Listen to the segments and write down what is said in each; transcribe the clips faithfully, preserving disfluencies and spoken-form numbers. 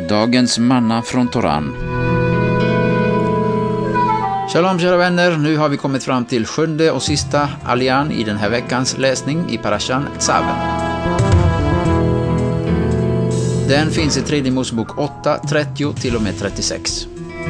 Dagens manna från Toran. Shalom kära vänner, nu har vi kommit fram till sjunde och sista allian i den här veckans läsning i Parashan Tzaven. Den finns i tredje Mosebok åtta, trettio till och med trettiosex.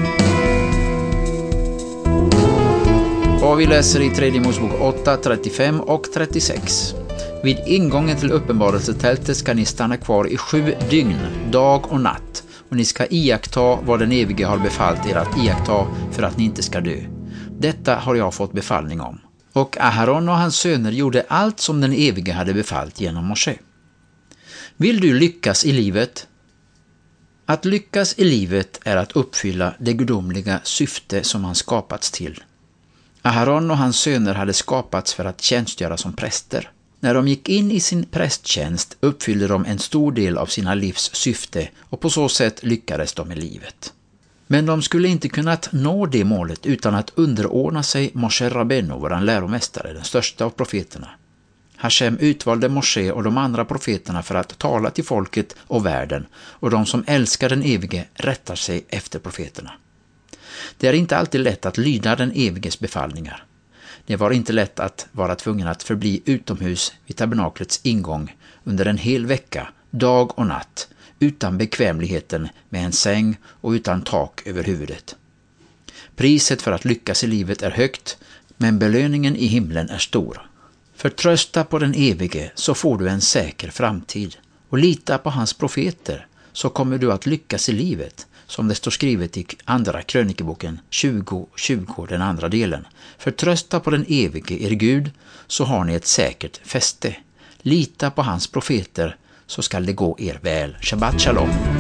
Och vi läser i tredje Mosebok åtta, trettiofem och trettiosex. Vid ingången till uppenbarelsetältet ska ni stanna kvar i sju dygn, dag och natt, och ni ska iaktta vad den evige har befallt er att iaktta för att ni inte ska dö. Detta har jag fått befallning om. Och Aharon och hans söner gjorde allt som den evige hade befallt genom Moshe. Vill du lyckas i livet? Att lyckas i livet är att uppfylla det gudomliga syfte som han skapats till. Aharon och hans söner hade skapats för att tjänstgöra som präster. När de gick in i sin prästtjänst uppfyllde de en stor del av sina livs syfte och på så sätt lyckades de i livet. Men de skulle inte kunnat nå det målet utan att underordna sig Moshe Rabbeinu, våran läromästare, den största av profeterna. Hashem utvalde Moshe och de andra profeterna för att tala till folket och världen, och de som älskar den evige rättar sig efter profeterna. Det är inte alltid lätt att lyda den eviges befallningar. Det var inte lätt att vara tvungen att förbli utomhus vid tabernaklets ingång under en hel vecka, dag och natt, utan bekvämligheten med en säng och utan tak över huvudet. Priset för att lyckas i livet är högt, men belöningen i himlen är stor. Förtrösta på den evige så får du en säker framtid, och lita på hans profeter så kommer du att lyckas i livet, som det står skrivet i andra krönikeboken tjugo tjugo, den andra delen. Förtrösta på den evige er Gud så har ni ett säkert fäste. Lita på hans profeter så skall det gå er väl. Shabbat shalom.